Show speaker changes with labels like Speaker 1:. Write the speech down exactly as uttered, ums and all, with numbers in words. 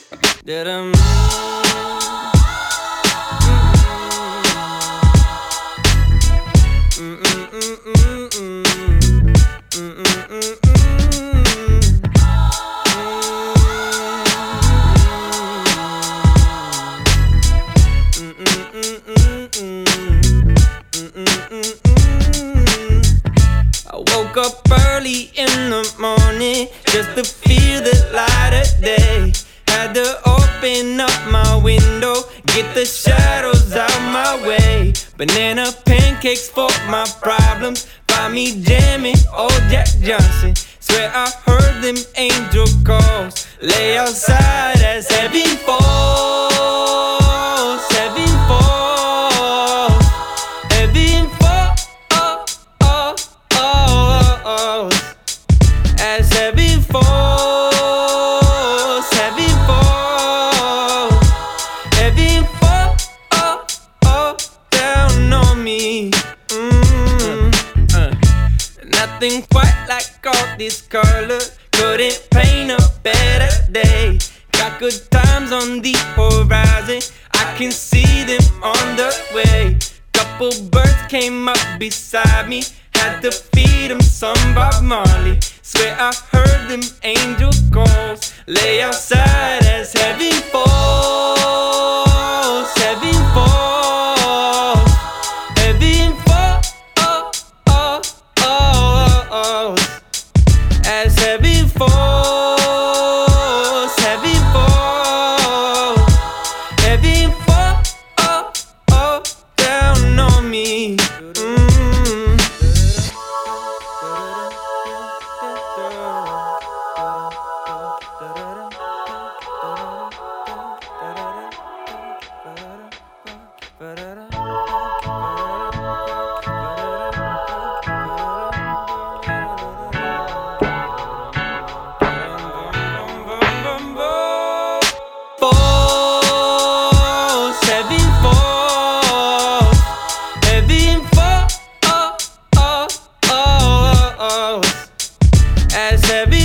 Speaker 1: That I'm I woke up early in the morning just to feel the light of day. Had to open up my window, get the shadows out my way. Banana pancakes for my problems, find me jamming old Jack Johnson. Swear I heard them angel calls, lay outside as heaven falls, heaven falls, heaven falls, oh, oh, oh, oh. As heaven falls, heaven falls, heaven falls, oh, oh, down on me. Mm. Uh, Nothing quite like all this color, couldn't paint a better day. Got good times on the horizon, I can see them on the way. Couple birds came up beside me, had to feed them some Bob Marley. Swear I heard them angel calls, lay outside as heaven falls, heaven falls, heaven falls, oh, oh, oh, oh. As heaven falls, heaven falls, heaven falls, oh, oh, down on me. Mm. Falls, heaven falls, heaven falls, oh, oh, oh, oh. As heaven